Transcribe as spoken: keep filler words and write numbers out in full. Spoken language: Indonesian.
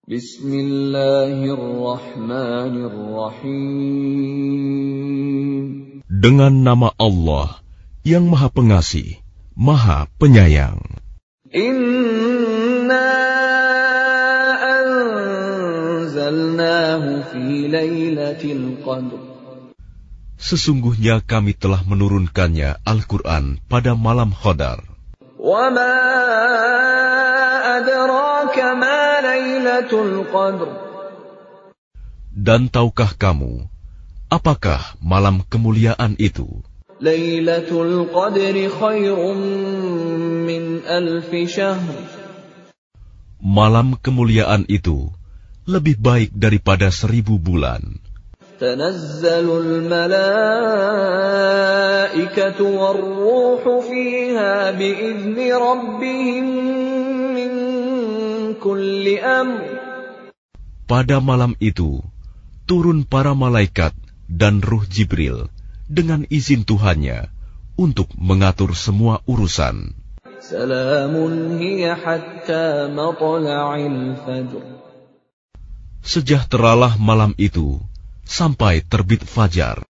Bismillahirrahmanirrahim. Dengan nama Allah yang Maha Pengasih, Maha Penyayang. Inna anzalnahu fi lailatul qadr. Sesungguhnya kami telah menurunkannya Al-Quran pada malam Qadar. Wa ma adraka ma lailatul qadr. Dan tahukah kamu, apakah malam kemuliaan itu? Lailatul qadri khairum min alfi syahr. Malam kemuliaan itu lebih baik daripada seribu bulan. Tanazzalul malaikatu war-ruhu fiha bi'izni rabbihim min kulli amr. Pada malam itu turun para malaikat dan Ruh Jibril dengan izin Tuhannya untuk mengatur semua urusan. Salamun hiya hatta matla'il fajr. Sejahteralah malam itu sampai terbit fajar.